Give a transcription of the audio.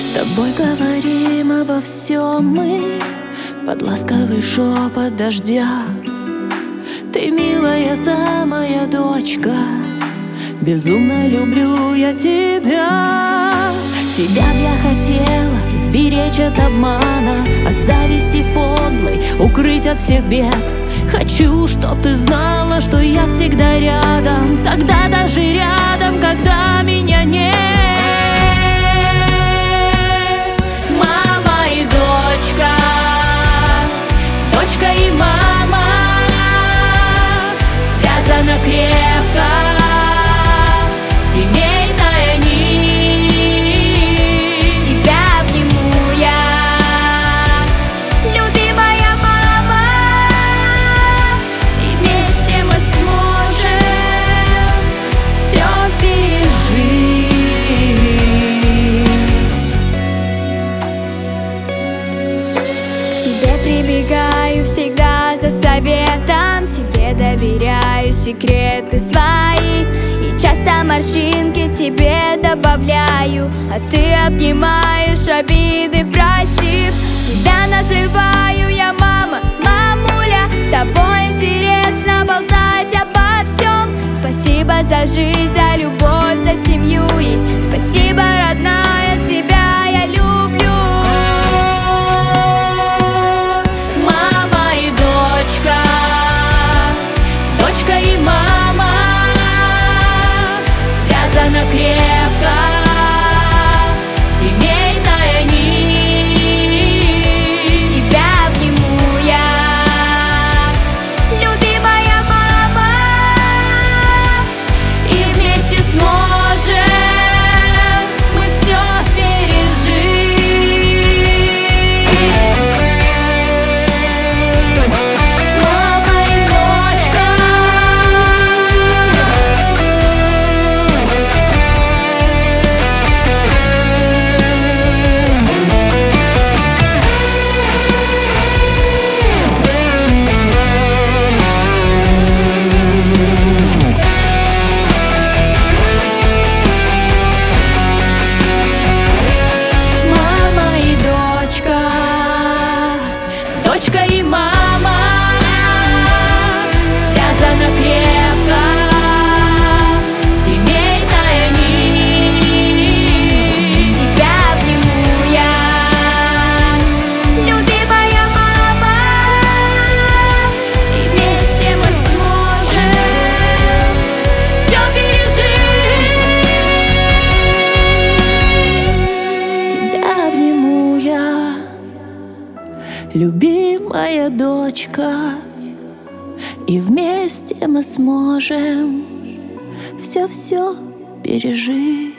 С тобой говорим обо всем мы под ласковый шепот дождя. Ты милая самая дочка, безумно люблю я тебя. Тебя б я хотела сберечь от обмана, от зависти подлой, укрыть от всех бед. Хочу, чтоб ты знала, что я всегда рядом, тогда даже рядом, когда меня нет. Мама и дочка, дочка и мама, связана крепко семейная нить. Тебя обниму я, любимая мама, и вместе мы сможем все пережить. К тебе прибегаю всегда за советом, тебе доверяю секреты свои, и часто морщинки тебе добавляю, а ты обнимаешь обиды, простив. Тебя называю я мама, мамуля, с тобой интересно болтать обо всем. Спасибо за жизнь, за любовь, за семью, и спасибо, родная, тебя я люблю. Мама и дочка, дочка и мама, связана крепко семейная нить. Тебя обниму я, любимая мама, и вместе сможем мы все пережить. Мама и дочка, мама и дочка, дочка и мама, связана крепко семейная нить. Тебя обниму я, любимая мама, и вместе мы сможем все пережить. Тебя обниму я, любимая дочка, и вместе мы сможем все пережить.